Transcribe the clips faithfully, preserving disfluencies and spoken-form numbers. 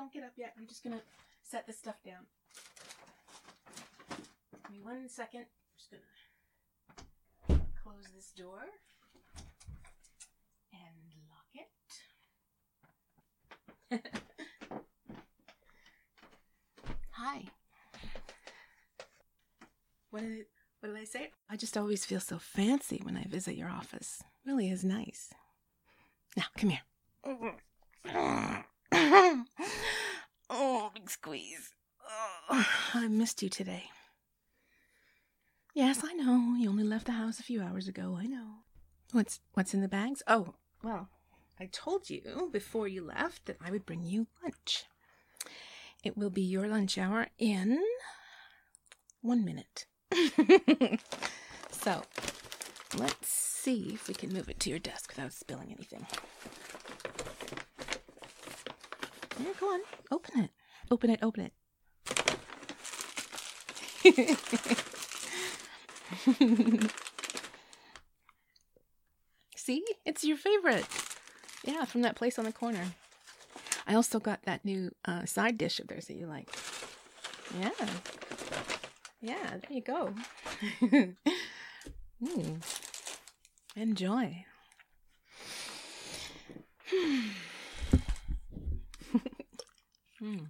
don't get up yet. I'm just gonna set this stuff down. Give me one second. I'm just gonna close this door and lock it. Hi. What did, it, what did I say? I just always feel so fancy when I visit your office. It really is nice. Now, come here. Oh, big squeeze. Oh, I missed you today. Yes, I know. You only left the house a few hours ago. I know. What's what's in the bags? Oh, well, I told you before you left that I would bring you lunch. It will be your lunch hour in one minute. So, let's see if we can move it to your desk without spilling anything. Here, go on. Open it. Open it, open it. See? It's your favorite. Yeah, from that place on the corner. I also got that new uh, side dish of theirs that you like. Yeah. Yeah, there you go. mm. Enjoy. mm.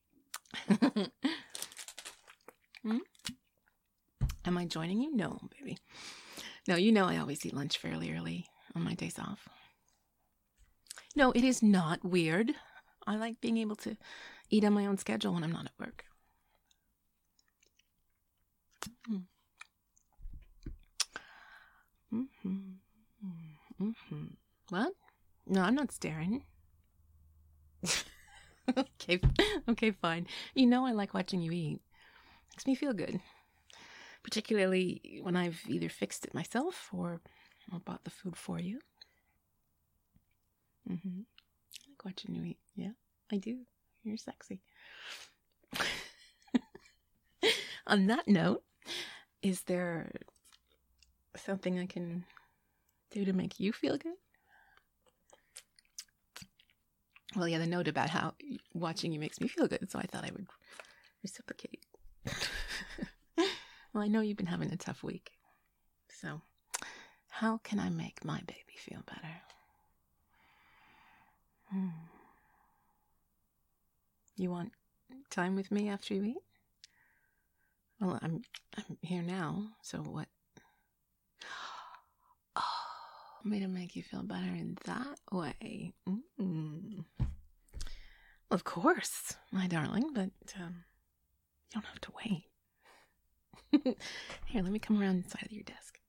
mm? Am I joining you? No, baby. No, you know I always eat lunch fairly early on my days off. No, it is not weird. I like being able to eat on my own schedule when I'm not at work. Mm. Mm-hmm. Mm-hmm. What? No, I'm not staring. okay, okay, fine. You know I like watching you eat. Makes me feel good. Particularly when I've either fixed it myself or, or bought the food for you. Mm-hmm. I like watching you eat. Yeah, I do. You're sexy. On that note, is there something I can do to make you feel good? Well, yeah, the note about how watching you makes me feel good, so I thought I would reciprocate. Well, I know you've been having a tough week, so how can I make my baby feel better? Hmm. You want time with me after you eat? Well, I'm I'm here now, so what? Oh, I'm going to make you feel better in that way. Mm. Of course, my darling, but um, you don't have to wait. Here, let me come around inside of your desk.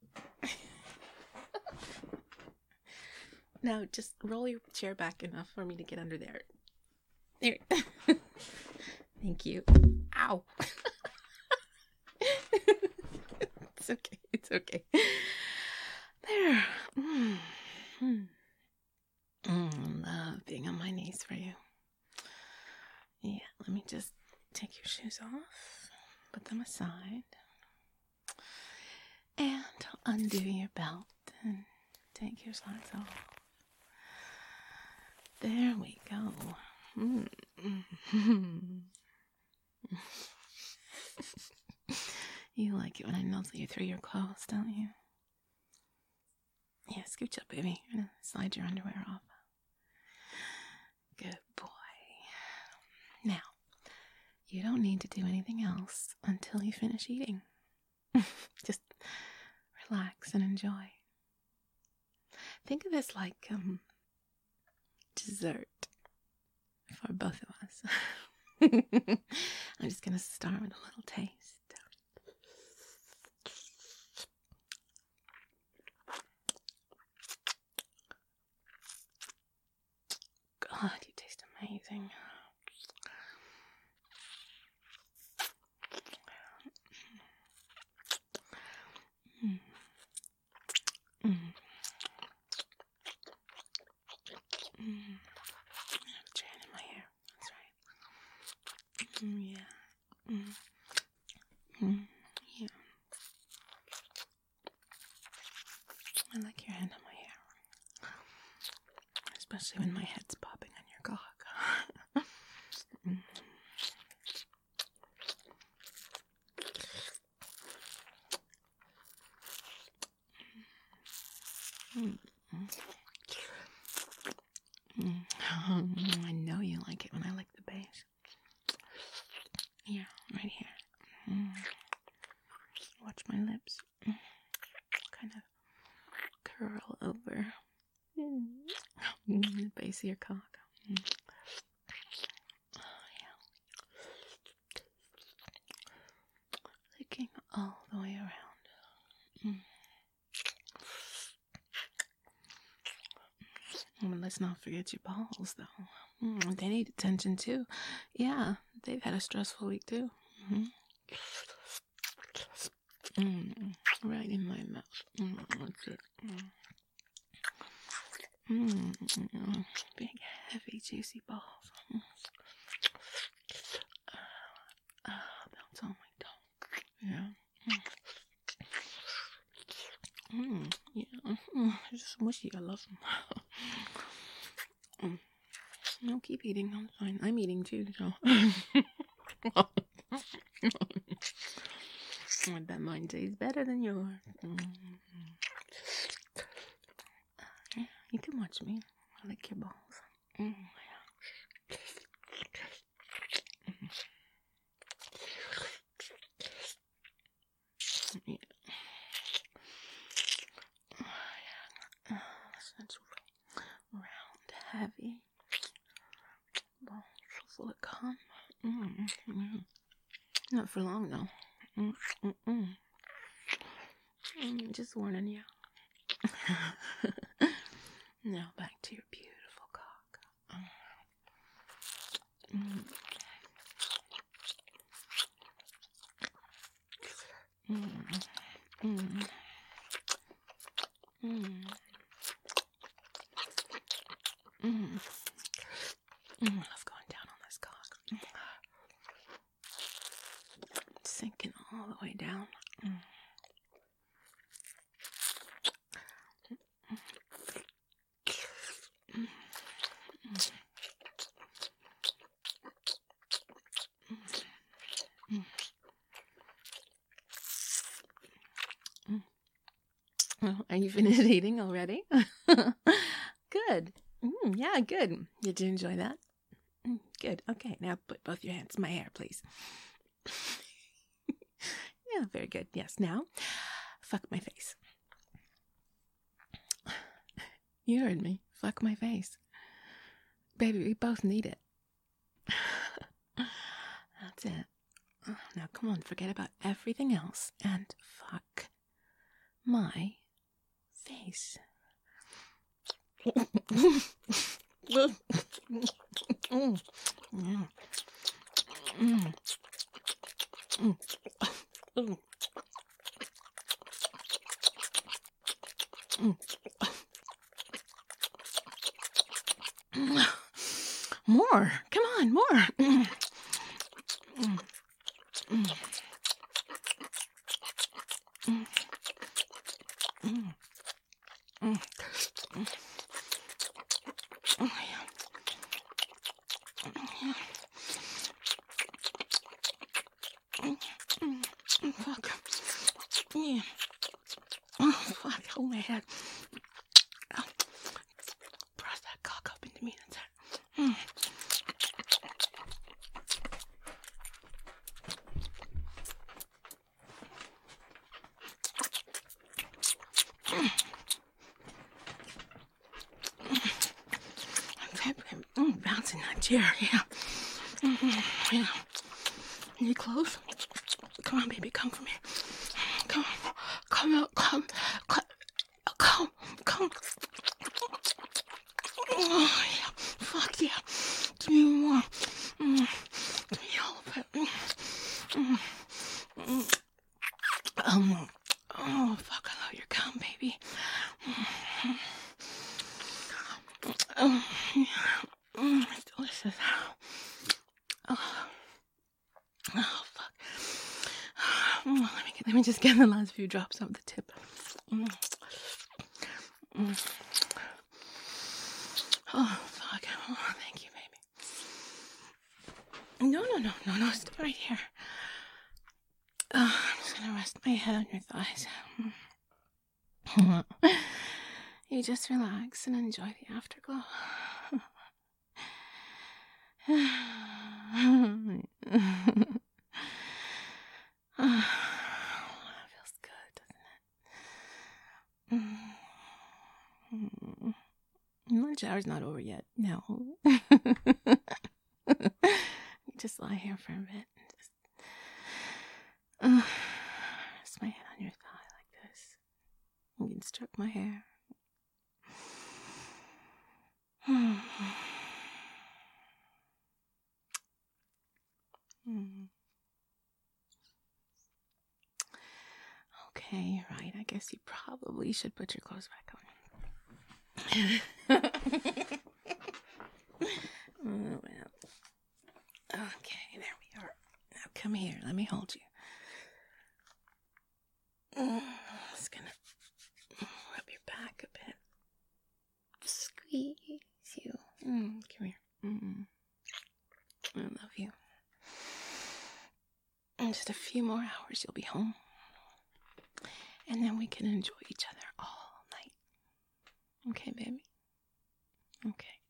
Now, just roll your chair back enough for me to get under there. There. Thank you. Ow. It's okay. It's okay. There. Mm. Mm. Mm, love being on my knees for you. Yeah, let me just take your shoes off. Put them aside. And undo your belt and take your socks off. There we go. Mm. You like it when I nuzzle you through your clothes, don't you? Yeah, scooch up, baby. I'm gonna slide your underwear off. Good boy. Now, you don't need to do anything else until you finish eating. Just relax and enjoy. Think of this like um dessert for both of us. I'm just gonna start with a little taste. God, you taste amazing. Mm. Mm. Mm. Put your hand in my hair. That's right. Mm, yeah. Mm. Mm. Yeah. I like your hand on my hair. Especially when my head's popping on your cock. Here, right here. Mm. Watch my lips. Mm. Kind of curl over. Mm. The base of your cock. Mm. Oh, yeah. Licking all the way around. Mm. Mm, let's not forget your balls, though. Mm, they need attention, too. Yeah, they've had a stressful week, too. Mm-hmm. Mm, right in my mouth. Mm, that's it. Mm. Mm, big, heavy, juicy balls. Mm. Uh, bounce on my tongue. Yeah. Mm. Mm, yeah. Mm, they're just mushy. I love them. Mm. No, keep eating. I'm fine. I'm eating too, so. I bet mine tastes better than yours. Mm-hmm. Yeah, you can watch me. I lick your balls. Mm, yeah. Yeah. Oh, yeah. That's round, heavy. Balls full of cum. Mm-hmm. Not for long, though. Mm-mm. Mm, just warning you. Now back to your beautiful cock. Mm. Mm. Mm. Mm. Mm. Mm. Love going down on this cock. Sinking all the way down. Mm. Well, are you finished eating already? Good. Mm, yeah, good. Did you enjoy that? Mm, good. Okay, now put both your hands in my hair, please. Yeah, very good. Yes, now, fuck my face. You heard me. Fuck my face. Baby, we both need it. That's it. Now, come on, forget about everything else and fuck my face. Mm. Mm. Mm. Mm. Mm. Mm. More. Come on, more. Mm. Mm. Mm. Mm. Mm. Mm. Mm. Oh, yeah. Yeah. Mm. Mm. Mm. Fuck. Yeah. Oh, fuck. Hold my head. Oh. Press that cock up into me. That's it. Mm. Mm, bouncing that chair, yeah. Mm-hmm, yeah. You close? Come on, baby, come for me. Come, come out, come, come, come, come. Oh, yeah. Fuck yeah. Give me more. Mm. Give me all of it. Mm. Mm. Um. Oh, fuck, I love your cum, baby. Mm. Oh, yeah. Mm, it's delicious. Oh, oh fuck. Mm, let me get, let me just get the last few drops off the tip. Mm. Mm. Oh fuck. Oh, thank you, baby. No, no, no, no, no. Stay right here. Oh, I'm just gonna rest my head on your thighs. You just relax and enjoy the afterglow. shower's not over yet. No. Just lie here for a bit. Just, uh, rest my head on your thigh like this. You can stroke my hair. Hmm. Okay, right. I guess you probably should put your clothes back on. Oh, well. Okay, there we are. Now come here. Let me hold you. I'm just gonna rub your back a bit. Squeeze you. Mm, come here. Mm. I love you. In just a few more hours, you'll be home. And then we can enjoy each other all night. Okay, baby? Okay.